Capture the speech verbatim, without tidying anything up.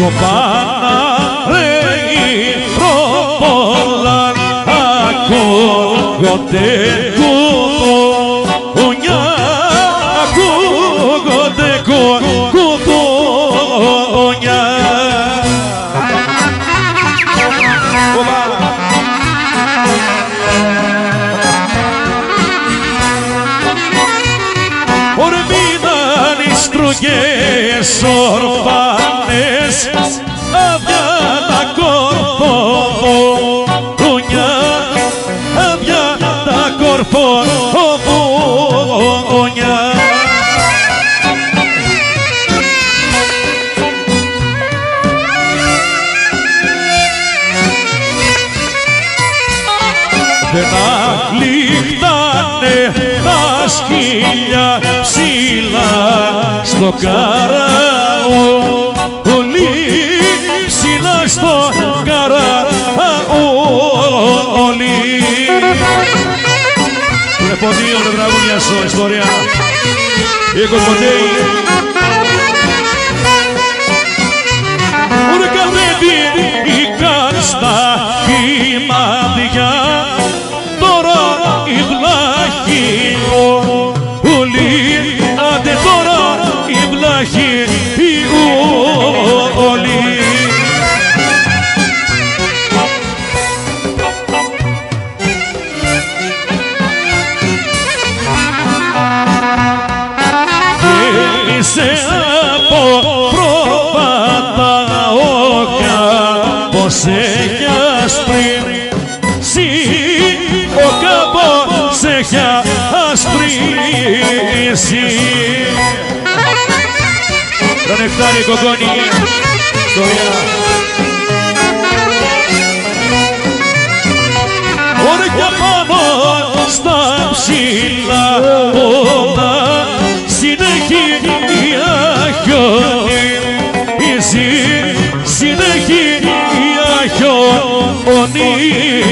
σοπάνα ρε ηρωπόλα ακούγονται κουτούνια, ακούγονται κουτούνια. Ορμήναν οι στρογές ορφάνες άδεια τα κορφοβούνια, άδεια τα κορφοβούνια. Δεν αγλίχτανε τα σκύλια ψηλά στο καραούλι, ψηλά στο καραούλι. Βλέπω δύο τραγούδια στο ιστορία. Η Κοσμοτέη. Ούτε κατέβει η κάρστα η μαδιά, τώρα η βλάχη ούλη, άντε τώρα η βλάχη ούλη. Γύρισε από πρόβατα όκα πως έχει ασπρίσει, ο κάπος έχει ασπρίσει. Το νεκτάρι κοκκόνι ιστορία. Όρκια πάνω στα ψηλά πόδα συνεχεία χιονίζει, συνεχεία χιονίζει.